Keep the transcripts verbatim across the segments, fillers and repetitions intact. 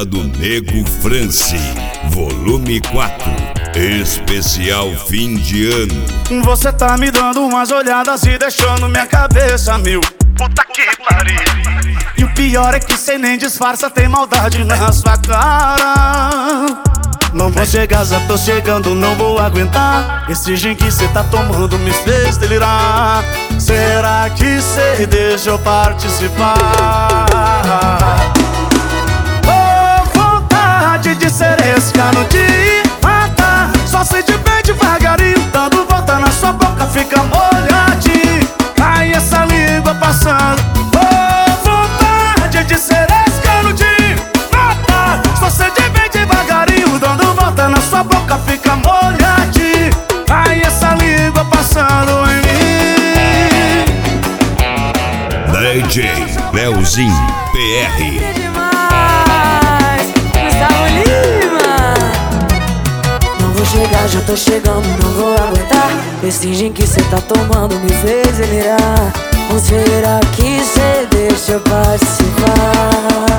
Banda do Nego France, volume quatro, especial fim de ano. Você tá me dando umas olhadas e deixando minha cabeça mil. Puta que pariu. E o pior é que cê nem disfarça, tem maldade na sua cara. Não vou chegar, já tô chegando, não vou aguentar. Esse gin que cê tá tomando me fez delirar. Será que cê deixa eu participar? Oh, vontade de ser esse cano de matar. Só se de bem devagarinho, dando volta na sua boca, fica molhadinho. Cai essa língua passando. Oh, vontade de ser esse cano de matar. Só se de bem devagarinho, dando volta na sua boca, fica molhadinho. Cai essa língua passando em mim. D J Leozinho P R. Gustavo Lima. Não vou chegar, já tô chegando, não vou aguentar. Esse gin que cê tá tomando me fez delirar. Ou será que cê deixa eu participar?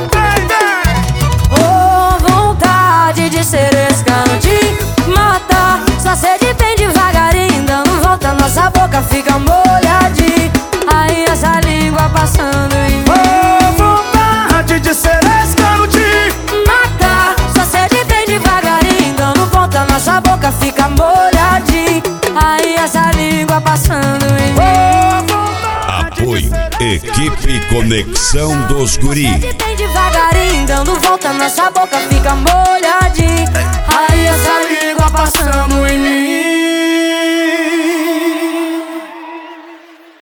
Oh, vontade de ser esse cano de matar. Só sede bem devagarinho, dando volta, nossa boca fica molhadinha. Aí essa língua passando em mim. Oh, vontade de ser esse cano de matar. Só sede bem devagarinho, dando volta, nossa boca fica molhadinha. Aí essa língua passando em mim. Apoio Equipe Conexão dos Guri. Sede bem devagarinho, dando volta, nossa boca fica molhadinha. Aí essa língua passando em mim.